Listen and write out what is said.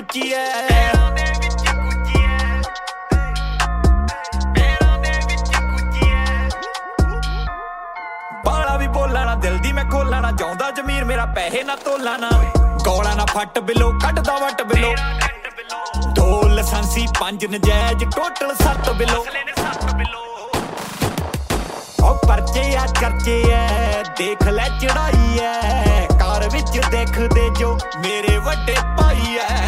ਉੱਚੀ ਐ ਬਾਲਾ ਵੀ ਬੋਲਣਾ ਦਿਲ ਦੀ ਮੈਂ ਖੋਲਣਾ ਚਾਹੁੰਦਾ ਜ਼ਮੀਰ ਮੇਰਾ ਪੈਸੇ ਨਾ ਤੋਲਣਾ ਗੋਲਾ ਨਾ ਫੱਟ ਬਿਲੋ ਕੱਢਦਾ ਵੱਟ ਬਿਲੋ 2 ਲਾਇਸੈਂਸੀ 5 ਨਜਾਇਜ਼ ਟੋਟਲ 7 ਬਿਲੋ ਉਹ ਪਰਚੇ ਆ ਚਰਚੇ ਐ ਦੇਖ ਲੈ ਚੜਾਈ ਐ ਕਾਰ ਵਿੱਚ ਦੇਖਦੇ ਜੋ ਮੇਰੇ ਵੱਡੇ ਭਾਈ ਐ